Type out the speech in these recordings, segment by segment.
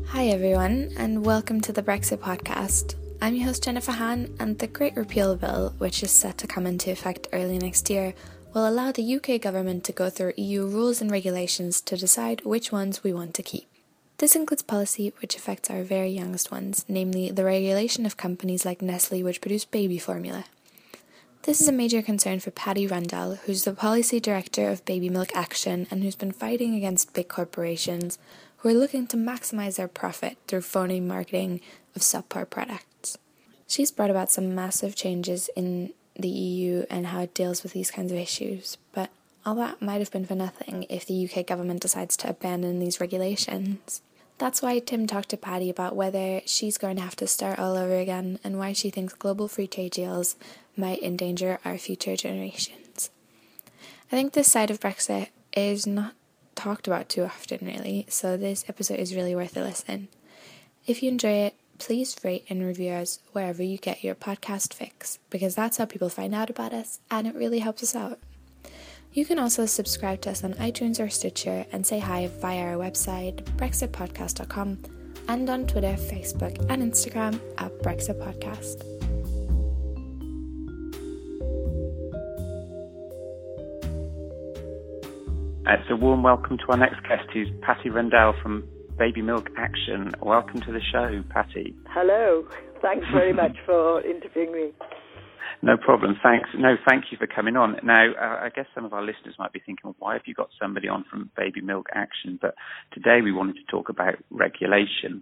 Hi everyone, and welcome to the Brexit podcast. I'm your host Jennifer Hahn, and the Great Repeal Bill, which is set to come into effect early next year, will allow the UK government to go through EU rules and regulations to decide which ones we want to keep. This includes policy which affects our very youngest ones, namely the regulation of companies like Nestle which produce baby formula. This is a major concern for Patty Rundell, who's the policy director of Baby Milk Action and who's been fighting against big corporations who are looking to maximise their profit through phony marketing of subpar products. She's brought about some massive changes in the EU and how it deals with these kinds of issues, but all that might have been for nothing if the UK government decides to abandon these regulations. That's why Tim talked to Patty about whether she's going to have to start all over again and why she thinks global free trade deals might endanger our future generations. I think this side of Brexit is not talked about too often, really, so this episode is really worth a listen. If you enjoy it, please rate and review us wherever you get your podcast fix, because that's how people find out about us, and it really helps us out. You can also subscribe to us on iTunes or Stitcher and say hi via our website, brexitpodcast.com, and on Twitter, Facebook, and Instagram at Brexit Podcast. It's a warm welcome to our next guest, who's Patty Rundell from Baby Milk Action. Welcome to the show, Patty. Hello. Thanks very much for interviewing me. No problem. Thanks. No, thank you for coming on. Now, I guess some of our listeners might be thinking, well, why have you got somebody on from Baby Milk Action? But today we wanted to talk about regulation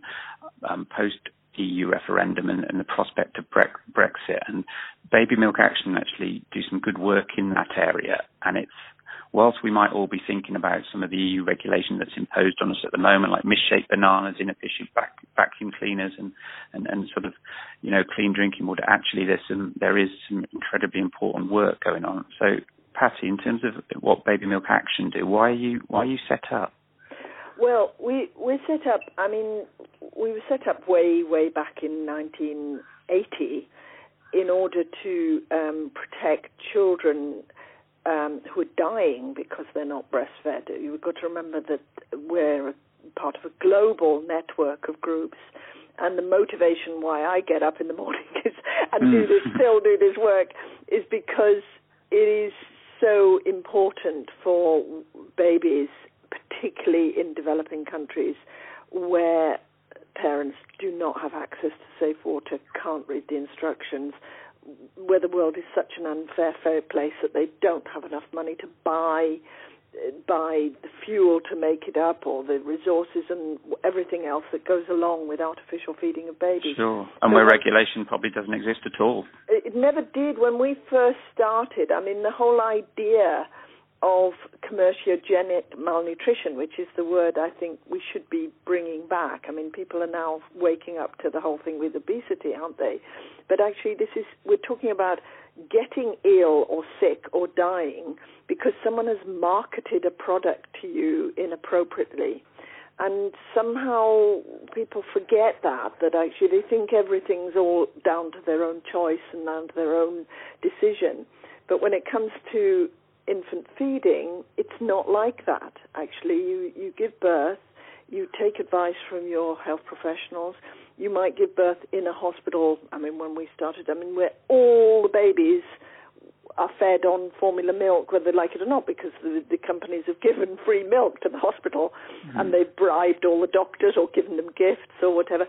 post-EU referendum and the prospect of Brexit. And Baby Milk Action actually do some good work in that area. And it's, whilst we might all be thinking about some of the EU regulation that's imposed on us at the moment, like misshaped bananas, inefficient vacuum cleaners, and sort of, clean drinking water, actually there is some incredibly important work going on. So, Patty, in terms of what Baby Milk Action do, why are you set up? Well, we're set up. I mean, we were set up way back in 1980 in order to protect children who are dying because they're not breastfed. You've got to remember that we're part of a global network of groups, and the motivation why I get up in the morning still do this work is because it is so important for babies, particularly in developing countries where parents do not have access to safe water, can't read the instructions, where the world is such an unfair place that they don't have enough money to buy the fuel to make it up, or the resources and everything else that goes along with artificial feeding of babies. Sure, and where regulation probably doesn't exist at all. It never did when we first started. I mean, the whole idea of commerciogenic malnutrition, which is the word I think we should be bringing back. I mean, people are now waking up to the whole thing with obesity, aren't they? But actually, we're talking about getting ill or sick or dying because someone has marketed a product to you inappropriately. And somehow people forget that actually they think everything's all down to their own choice and down to their own decision. But when it comes to infant feeding, it's not like that. Actually, you give birth, you take advice from your health professionals. You might give birth in a hospital. I mean, when we started, where all the babies are fed on formula milk, whether they like it or not, because the companies have given free milk to the hospital, and they've bribed all the doctors or given them gifts or whatever.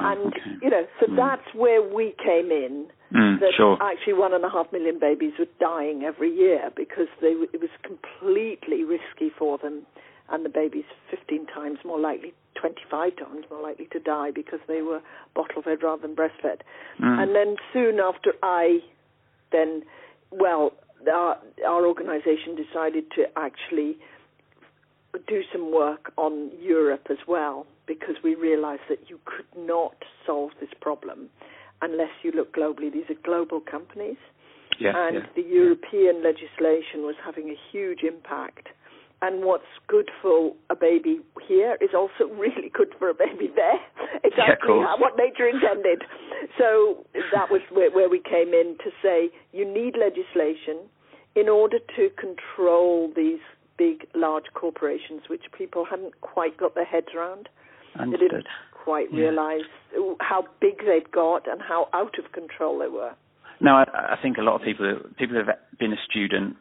So that's where we came in. Actually 1.5 million babies were dying every year because it was completely risky for them, and the babies 15 times more likely, 25 times more likely to die because they were bottle-fed rather than breastfed. And then soon after our organisation decided to actually do some work on Europe as well, because we realised that you could not solve this problem unless you look globally. These are global companies, the European legislation was having a huge impact. And what's good for a baby here is also really good for a baby there. Exactly what nature intended. So that was where we came in to say you need legislation in order to control these big, large corporations, which people hadn't quite got their heads around. Understood. They didn't quite realise how big they'd got and how out of control they were. No, I think a lot of people who have been a student,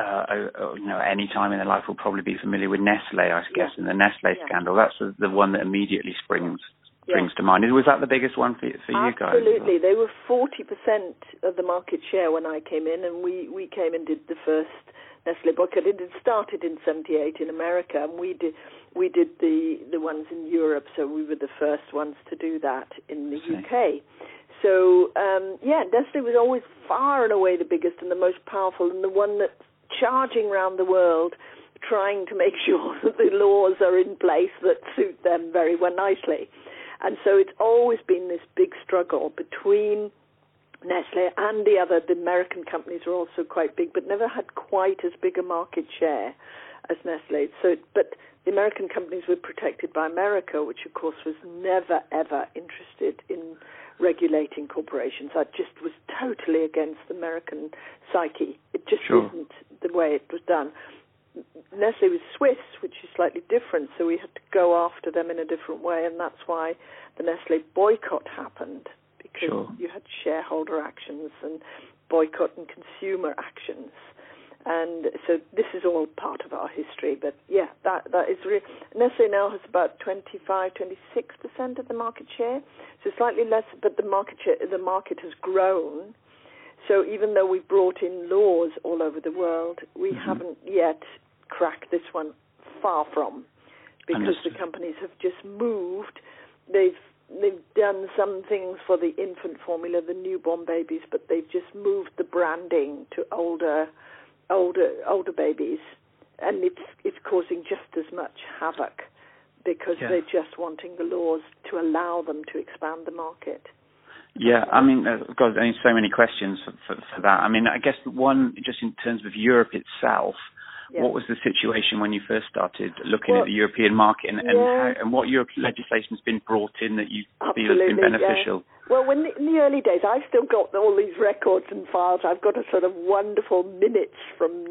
at any time in their life will probably be familiar with Nestle, I guess, and the Nestle scandal. That's the one that immediately springs to mind. Was that the biggest one for you guys? Absolutely. They were 40% of the market share when I came in, and we came and did the first Nestle boycott. It started in '78 in America, and we did the ones in Europe, so we were the first ones to do that in the UK. So, Nestle was always far and away the biggest and the most powerful, and the one that's charging around the world trying to make sure that the laws are in place that suit them very well nicely. And so it's always been this big struggle between Nestle and the American companies were also quite big, but never had quite as big a market share as Nestle. But the American companies were protected by America, which of course was never, ever interested in regulating corporations. That just was totally against the American psyche. It just isn't the way it was done. Nestle was Swiss, which is slightly different, so we had to go after them in a different way, and that's why the Nestle boycott happened, because you had shareholder actions and boycott and consumer actions. And so this is all part of our history, but that is really... Nestle now has about 26% of the market share, so slightly less, but the market has grown. So even though we've brought in laws all over the world, we haven't yet cracked this one, far from, because the companies have just moved. They've done some things for the infant formula, the newborn babies, but they've just moved the branding to older babies, and it's causing just as much havoc because they're just wanting the laws to allow them to expand the market. Yeah, I mean, God, I mean, so many questions for that. I mean, I guess one, just in terms of Europe itself, what was the situation when you first started looking at the European market, and what European legislation has been brought in that you feel has been beneficial? Yeah. Well, in the early days, I've still got all these records and files. I've got a sort of wonderful minutes from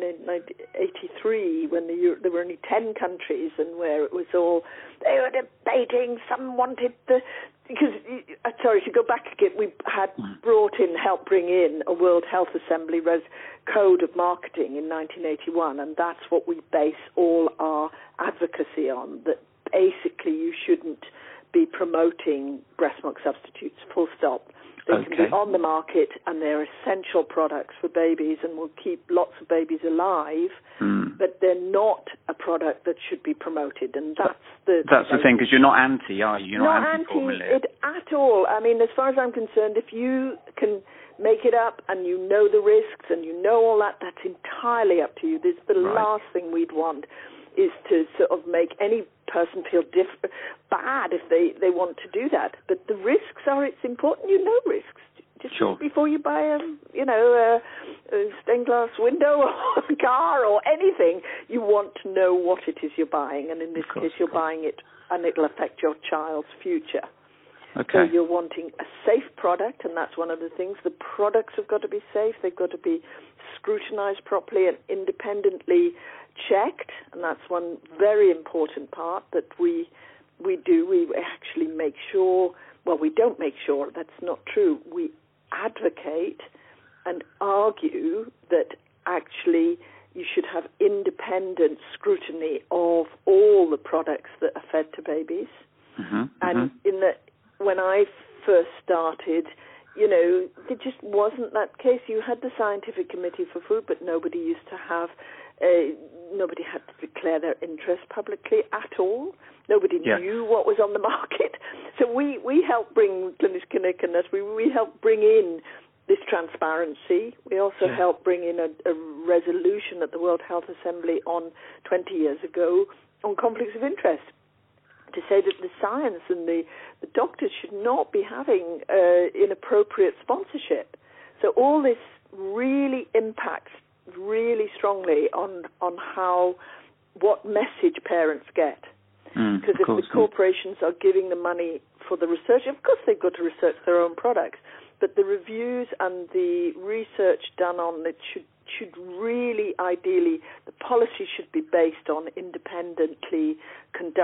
1983 when there were only 10 countries, and where it was all, they were debating, some wanted the... Because, to go back again, we had helped bring in a World Health Assembly Code of Marketing in 1981, and that's what we base all our advocacy on, that basically you shouldn't be promoting breast milk substitutes, full stop. They can be on the market, and they're essential products for babies and will keep lots of babies alive, but they're not a product that should be promoted, and that's the thing, because you're not anti, are you? You're not anti it at all. I mean, as far as I'm concerned, if you can make it up and you know the risks and you know all that, that's entirely up to you. This is the last thing we'd want, is to sort of make any person feel bad if they want to do that. But the risks are, it's important you know risks. Just before you buy a stained glass window or a car or anything, you want to know what it is you're buying. And in this case, you're buying it and it'll affect your child's future. So you're wanting a safe product, and that's one of the things. The products have got to be safe. They've got to be scrutinized properly and independently checked, and that's one very important part that we do. We actually make sure, well, we don't make sure, that's not true. We advocate and argue that actually you should have independent scrutiny of all the products that are fed to babies. And when I first started, there just wasn't that case. You had the Scientific Committee for Food, but nobody used to have, nobody had to declare their interest publicly at all. Nobody knew what was on the market. So we helped bring, Clínicas and us, we helped bring in this transparency. We also helped bring in a resolution at the World Health Assembly 20 years ago on conflicts of interest, to say that the science and the doctors should not be having inappropriate sponsorship. So all this really impacts really strongly on what message parents get. Because if the corporations are giving the money for the research, of course they've got to research their own products, but the reviews and the research done on it should really, ideally, the policy should be based on independently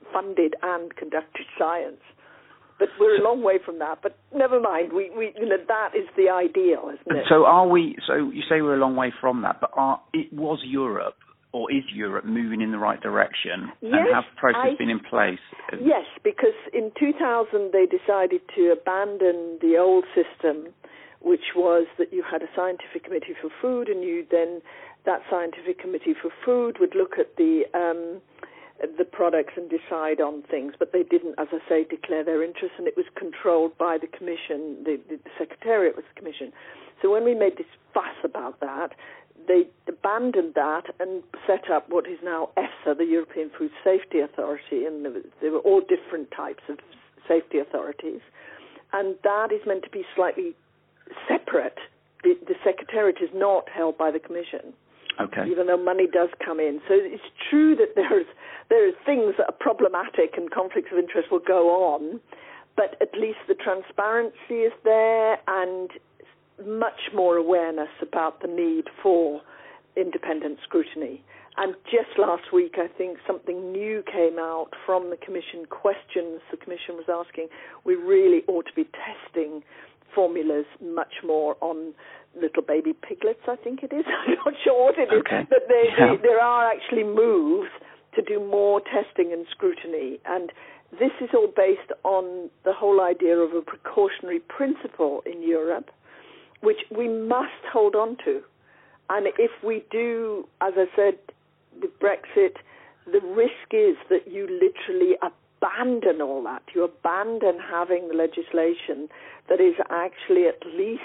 funded and conducted science. But we're a long way from that. But never mind. We that is the ideal, isn't it? So are we? So you say we're a long way from that, but was Europe or is Europe moving in the right direction? Yes, and have processes been in place? Yes, because in 2000 they decided to abandon the old system, which was that you had a scientific committee for food, and that scientific committee for food would look at the products and decide on things, but they didn't, as I say, declare their interest, and it was controlled by the Commission. The Secretariat was the Commission. So when we made this fuss about that, they abandoned that and set up what is now EFSA, the European Food Safety Authority, and there were all different types of safety authorities, and that is meant to be slightly separate. The Secretariat is not held by the Commission. Okay. Even though money does come in. So it's true that there are things that are problematic and conflicts of interest will go on, but at least the transparency is there and much more awareness about the need for independent scrutiny. And just last week, I think something new came out from the Commission, questions the Commission was asking. We really ought to be testing formulas much more on little baby piglets, I think it is. I'm not sure what it is. Okay. But there are actually moves to do more testing and scrutiny. And this is all based on the whole idea of a precautionary principle in Europe, which we must hold on to. And if we do, as I said, with Brexit, the risk is that you literally abandon all that. You abandon having the legislation that is actually at least,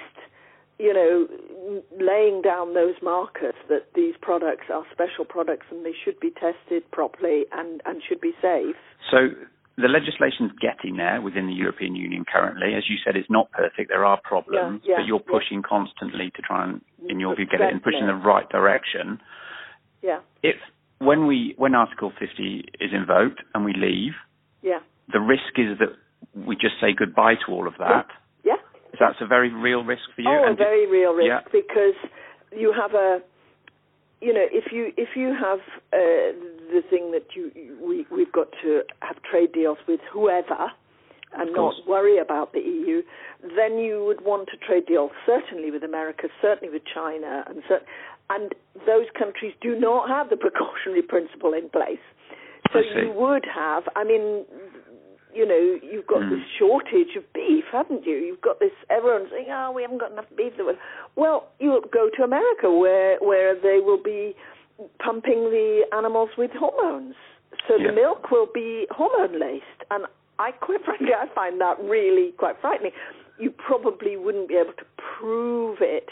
laying down those markers that these products are special products and they should be tested properly and should be safe. So the legislation's getting there within the European Union currently. As you said, it's not perfect. There are problems, but you're pushing constantly to try and, in your view, get it and push in the right direction. Yeah. When Article 50 is invoked and we leave, the risk is that we just say goodbye to all of that. Yeah. That's a very real risk for you. Oh, a very real risk because you have if you have the thing that we've got to have trade deals with whoever and not worry about the EU, then you would want a trade deal certainly with America, certainly with China, and those countries do not have the precautionary principle in place. So you would have, you've got this shortage of beef, haven't you? You've got this, everyone saying, we haven't got enough beef. Well, you'll go to America where they will be pumping the animals with hormones. So the milk will be hormone-laced. And quite frankly, I find that really quite frightening. You probably wouldn't be able to prove it.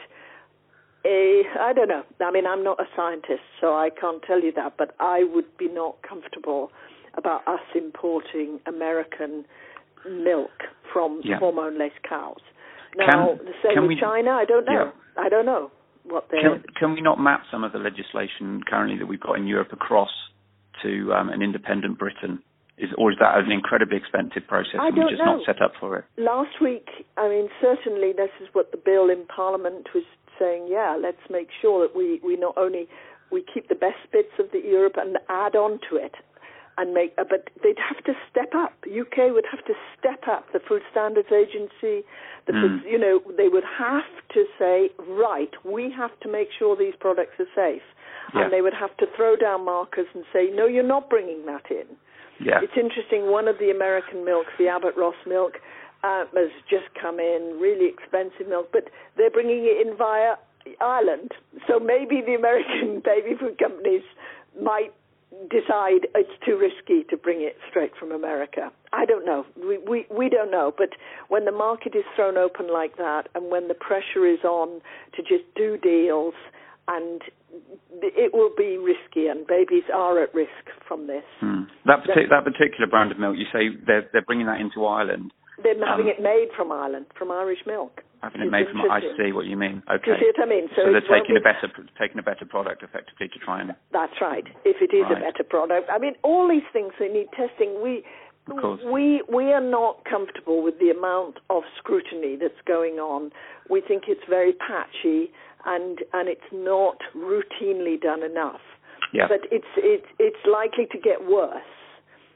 I don't know. I'm not a scientist, so I can't tell you that, but I would be not comfortable about us importing American milk from hormone-laced cows. Now, the same with China, I don't know. I don't know what they're... Can we not map some of the legislation currently that we've got in Europe across to an independent Britain? Or is that an incredibly expensive process and we're just not set up for it? Last week, certainly this is what the bill in Parliament was saying, let's make sure that we not only we keep the best bits of the Europe and add on to it and but they'd have to step up. UK would have to step up. The Food Standards Agency, they would have to say, right, we have to make sure these products are safe. And they would have to throw down markers and say, no, you're not bringing that in. Yeah. It's interesting, one of the American milks, the Abbott Ross milk, has just come in, really expensive milk, but they're bringing it in via Ireland. So maybe the American baby food companies might decide it's too risky to bring it straight from America. I don't know. We don't know. But when the market is thrown open like that and when the pressure is on to just do deals, and it will be risky, and babies are at risk from this. That particular brand of milk, you say they're bringing that into Ireland. They're having it made from Ireland, from Irish milk. Having it made from, I see what you mean. Okay. Do you see what I mean? So they're taking a better product effectively to try and... That's right. If it is a better product. All these things, they need testing. We are not comfortable with the amount of scrutiny that's going on. We think it's very patchy and it's not routinely done enough. Yeah. But it's likely to get worse.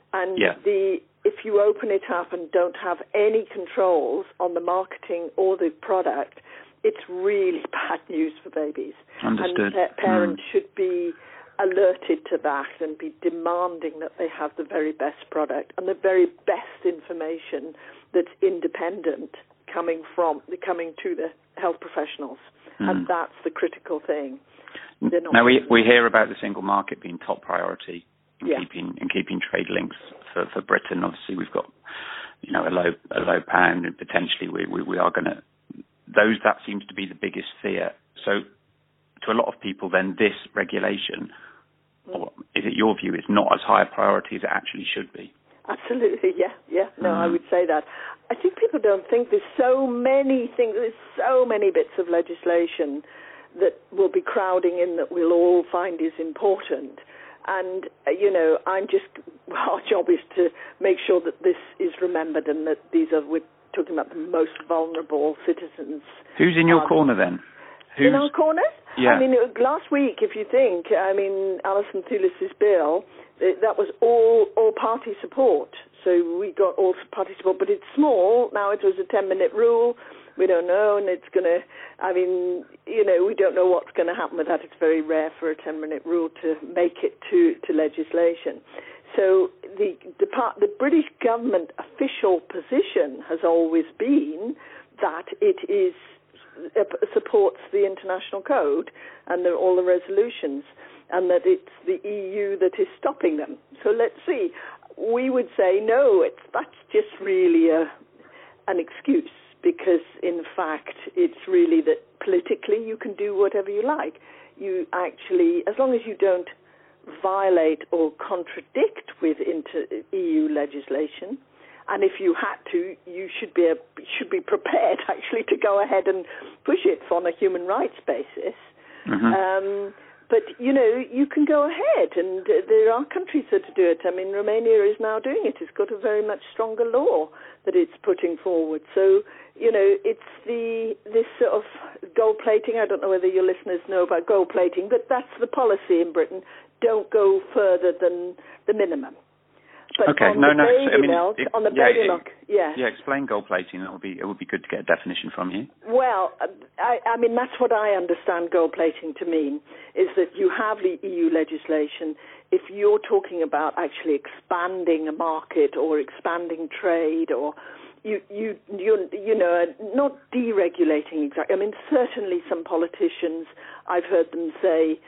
And if you open it up and don't have any controls on the marketing or the product, it's really bad news for babies. Understood. And parents should be alerted to that and be demanding that they have the very best product and the very best information that's independent coming to the health professionals. And that's the critical thing. Now we hear about the single market being top priority in keeping trade links for Britain. Obviously, we've got a low pound, and potentially we are going to. That seems to be the biggest fear. So, to a lot of people, then this regulation, or is it your view, is not as high a priority as it actually should be? Absolutely, yeah. No, I would say that. I think people don't think there's so many things, there's so many bits of legislation that will be crowding in that we'll all find is important. And, our job is to make sure that this is remembered and that we're talking about the most vulnerable citizens. Who's in your corner then? In our corner? Yeah. I mean, last week, if you think, Alison Thulis's bill, that was all party support. So we got all party support, but it's small. Now it was a 10-minute rule. We don't know, and it's going to, we don't know what's going to happen with that. It's very rare for a 10-minute rule to make it to legislation. So the British government official position has always been that it supports the international code and all the resolutions, and that it's the EU that is stopping them. So let's see. We would say no. That's just really an excuse, because in fact it's really that politically you can do whatever you like. You actually, as long as you don't violate or contradict with EU legislation, and if you had to, you should be prepared actually to go ahead and push it on a human rights basis. But you can go ahead, and there are countries that do it. I mean, Romania is now doing it. It's got a very much stronger law that it's putting forward. So it's this sort of gold plating. I don't know whether your listeners know about gold plating, but that's the policy in Britain. Don't go further than the minimum. But okay, on the baby milk, explain gold plating. It would be good to get a definition from you. Well, I mean, that's what I understand gold plating to mean, is that you have the EU legislation. If you're talking about actually expanding a market or expanding trade, or you're not deregulating exactly. I mean, certainly some politicians, I've heard them say,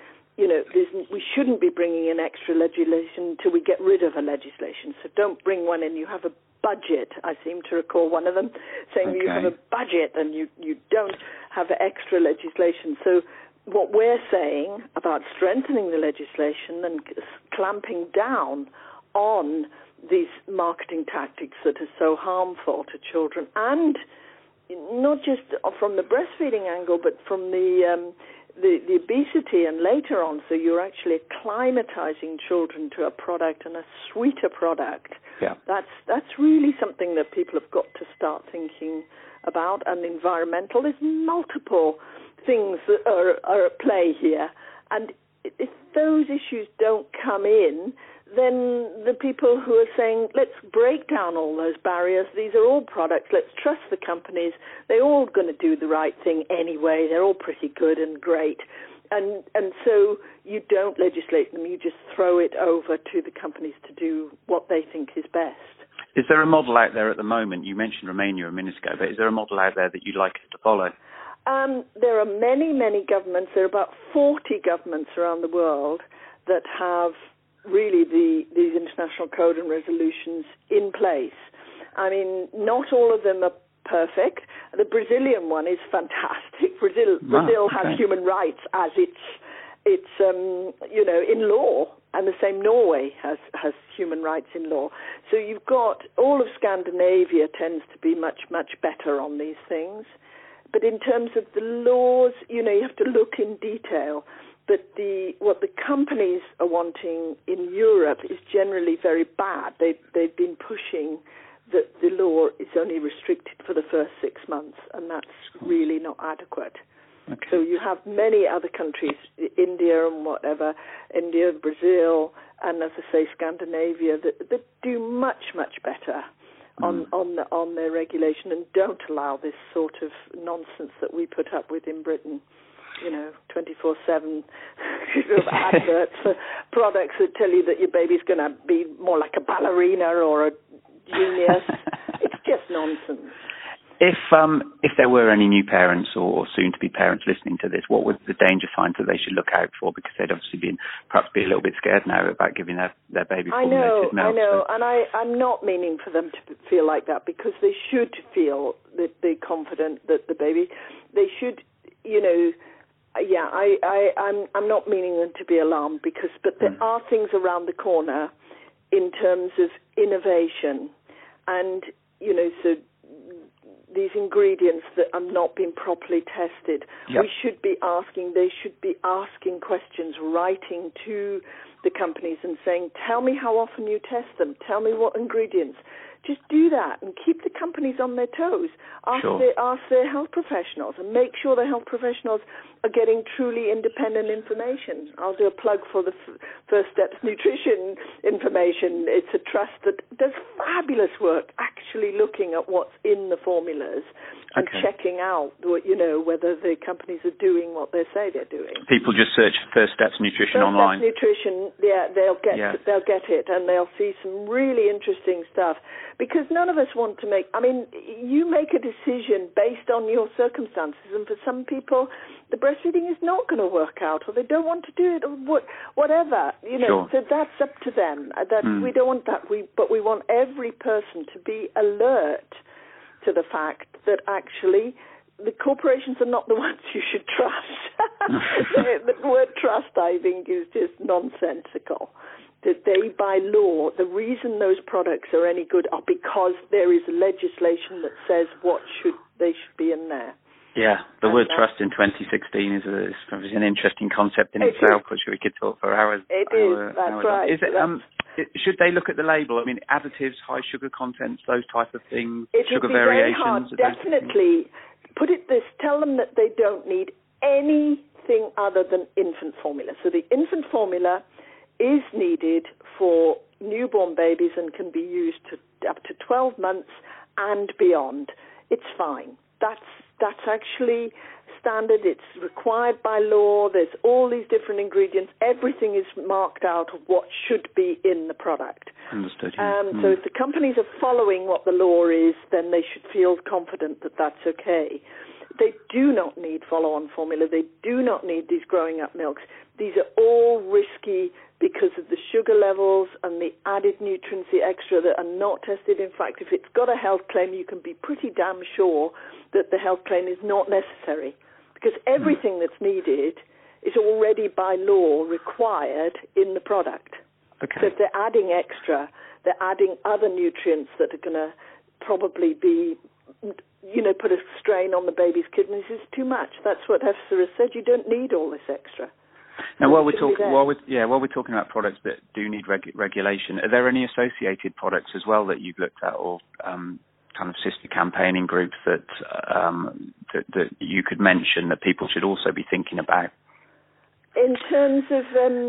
we shouldn't be bringing in extra legislation until we get rid of a legislation. So don't bring one in. You have a budget. I seem to recall one of them saying you have a budget and you don't have extra legislation. So what we're saying about strengthening the legislation and clamping down on these marketing tactics that are so harmful to children, and not just from the breastfeeding angle, but from the obesity and later on, so you're actually acclimatizing children to a product, and a sweeter product. Yeah. That's really something that people have got to start thinking about. And environmental, there's multiple things that are at play here. And if those issues don't come in, then the people who are saying, let's break down all those barriers, these are all products, let's trust the companies, they're all going to do the right thing anyway, they're all pretty good and great. And so you don't legislate them, you just throw it over to the companies to do what they think is best. Is there a model out there at the moment? You mentioned Romania a minute ago, but is there a model out there that you'd like us to follow? There are many, many governments. There are about 40 governments around the world that have really these international code and resolutions in place. I mean, not all of them are perfect. The Brazilian one is fantastic. Brazil has human rights as it's in law, and the same Norway has human rights in law. So you've got all of Scandinavia tends to be much, much better on these things. But in terms of the laws, you have to look in detail. But what the companies are wanting in Europe is generally very bad. They've been pushing that the law is only restricted for the first 6 months, and that's really not adequate. Okay. So you have many other countries, India and Brazil, and as I say, Scandinavia, that do much, much better on their regulation and don't allow this sort of nonsense that we put up with in Britain. 24/7 adverts for products that tell you that your baby's going to be more like a ballerina or a genius. It's just nonsense. If there were any new parents or soon-to-be parents listening to this, what were the danger signs that they should look out for? Because they'd obviously perhaps be a little bit scared now about giving their baby formulated milk. I know, and I'm not meaning for them to feel like that, because they should feel that they're confident that the baby, they should, I'm not meaning them to be alarmed, but there are things around the corner in terms of innovation, and so these ingredients that are not being properly tested. Yep. They should be asking questions, writing to the companies and saying, tell me how often you test them, tell me what ingredients. Just do that and keep the companies on their toes. Ask their health professionals and make sure the health professionals are getting truly independent information. I'll do a plug for the First Steps Nutrition information. It's a trust that does fabulous work actually looking at what's in the formulas and checking out, whether the companies are doing what they say they're doing. People just search First Steps Nutrition online. First Steps Nutrition, they'll get it, and they'll see some really interesting stuff. Because none of us want to you make a decision based on your circumstances, and for some people, the breastfeeding is not going to work out, or they don't want to do it, or whatever. So that's up to them. We don't want that. But we want every person to be alert to the fact that actually the corporations are not the ones you should trust. The word trust, I think, is just nonsensical. That they, by law, the reason those products are any good are because there is legislation that says they should be in there. Yeah, the word trust in 2016 is an interesting concept in itself, which we could talk for hours. It is, that's right. Is it, should they look at the label? Additives, high sugar contents, those type of things, sugar variations? Very hard. Definitely. Tell them that they don't need anything other than infant formula. So the infant formula is needed for newborn babies and can be used up to 12 months and beyond. It's fine. That's actually standard. It's required by law. There's all these different ingredients. Everything is marked out of what should be in the product. Understood. So if the companies are following what the law is, then they should feel confident that that's okay. They do not need follow-on formula. They do not need these growing-up milks. These are all risky because of the sugar levels and the added nutrients, the extra that are not tested. In fact, if it's got a health claim, you can be pretty damn sure that the health claim is not necessary, because everything that's needed is already by law required in the product. Okay. So if they're adding extra, they're adding other nutrients that are going to probably be, put a strain on the baby's kidneys. Is too much. That's what EFSA has said. You don't need all this extra. Now, while we're talking about products that do need regulation, are there any associated products as well that you've looked at, or kind of sister campaigning groups that you could mention that people should also be thinking about? In terms of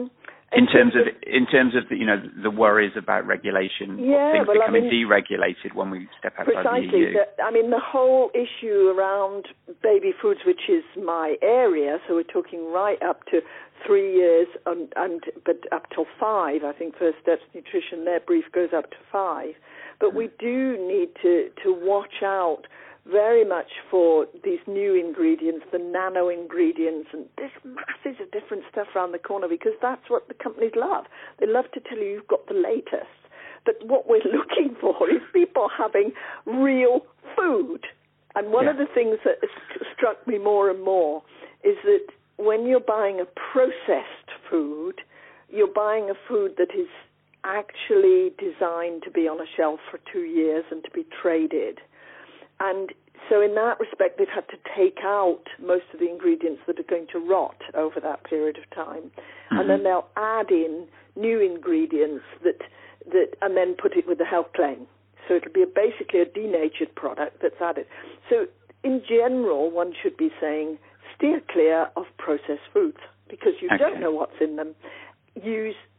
the worries about regulation, things becoming deregulated when we step outside the EU. Precisely. The whole issue around baby foods, which is my area, so we're talking right up to 3 years, but up till 5. I think First Steps Nutrition, their brief goes up to 5. But we do need to watch out very much for these new ingredients, the nano ingredients, and there's masses of different stuff around the corner, because that's what the companies love. They love to tell you you've got the latest. But what we're looking for is people having real food. And one of the things that struck me more and more is that when you're buying a processed food, you're buying a food that is actually designed to be on a shelf for 2 years and to be traded. And so in that respect, they've had to take out most of the ingredients that are going to rot over that period of time. Mm-hmm. And then they'll add in new ingredients that and then put it with a health claim. So it'll be basically a denatured product that's added. So in general, one should be saying, steer clear of processed foods, because you don't know what's in them. Use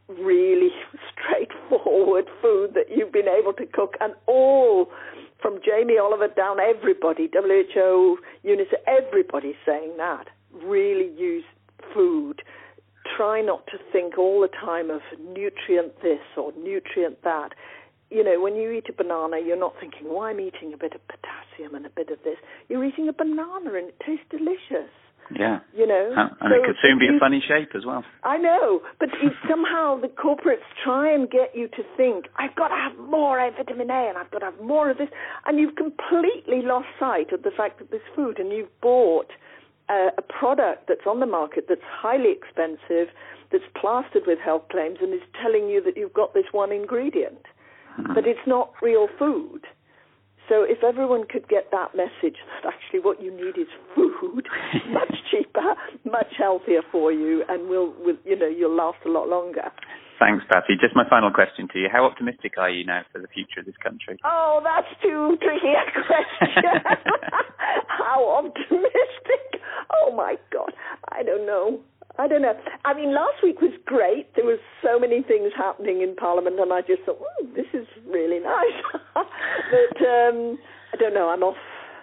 really straightforward food that you've been able to cook, and all from Jamie Oliver down, everybody, WHO, UNICEF, everybody's saying that. Really use food. Try not to think all the time of nutrient this or nutrient that. You know, when you eat a banana, you're not thinking, well, I'm eating a bit of potassium and a bit of this. You're eating a banana and it tastes delicious. Yeah. You know? And it could soon be a funny shape as well. I know, but somehow the corporates try and get you to think, I've got to have more vitamin A and I've got to have more of this. And you've completely lost sight of the fact that this food, and you've bought a product that's on the market that's highly expensive, that's plastered with health claims, and is telling you that you've got this one ingredient. But it's not real food. So if everyone could get that message that actually what you need is food, much cheaper, much healthier for you, and you'll last a lot longer. Thanks, Patty. Just my final question to you. How optimistic are you now for the future of this country? Oh, that's too tricky a question. How optimistic? Oh, my God. I don't know. I mean, last week was great. There was so many things happening in Parliament, and I just thought, this is really nice. But I don't know. I'm off.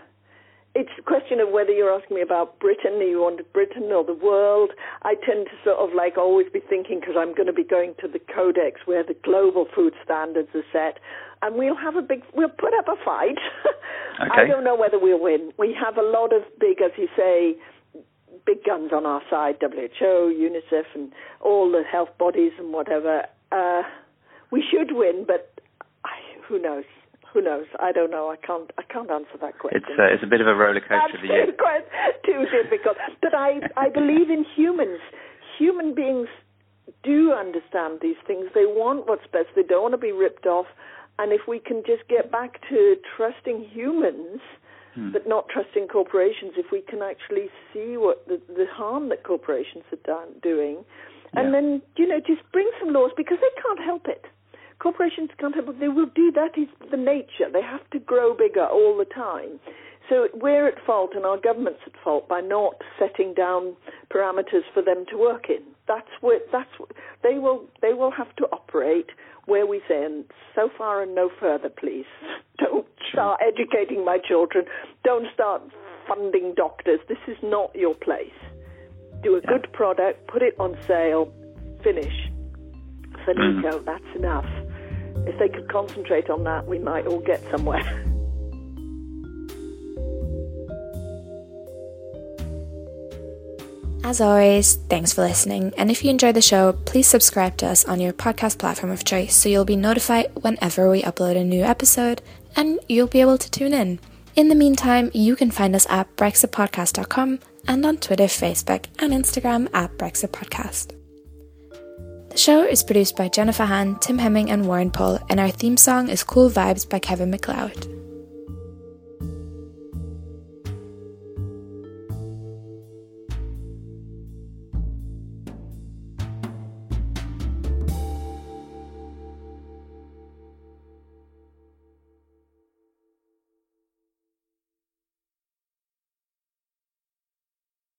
It's a question of whether you're asking me about Britain, you want Britain or the world. I tend to sort of like always be thinking, because I'm going to be going to the Codex where the global food standards are set, and we'll put up a fight. Okay. I don't know whether we'll win. We have a lot of big, as you say, big guns on our side, WHO, UNICEF, and all the health bodies and whatever. We should win, but who knows? Who knows? I don't know. I can't answer that question. It's a bit of a roller coaster of the year. Too difficult. But I believe in humans. Human beings do understand these things. They want what's best. They don't want to be ripped off. And if we can just get back to trusting humans, but not trusting corporations, if we can actually see what the harm that corporations are doing, and then, just bring some laws, because they can't help it. Corporations can't help it. They will do that. Is the nature. They have to grow bigger all the time. So we're at fault, and our government's at fault by not setting down parameters for them to work in. They will have to operate where we say, and so far and no further, please. Don't start educating my children. Don't start funding doctors. This is not your place. Do a good product, put it on sale, finish. Finito, that's enough. If they could concentrate on that, we might all get somewhere. As always, thanks for listening, and if you enjoy the show, please subscribe to us on your podcast platform of choice so you'll be notified whenever we upload a new episode, and you'll be able to tune in. In the meantime, you can find us at brexitpodcast.com and on Twitter, Facebook, and Instagram at brexitpodcast. The show is produced by Jennifer Hahn, Tim Hemming, and Warren Pohl, and our theme song is Cool Vibes by Kevin MacLeod.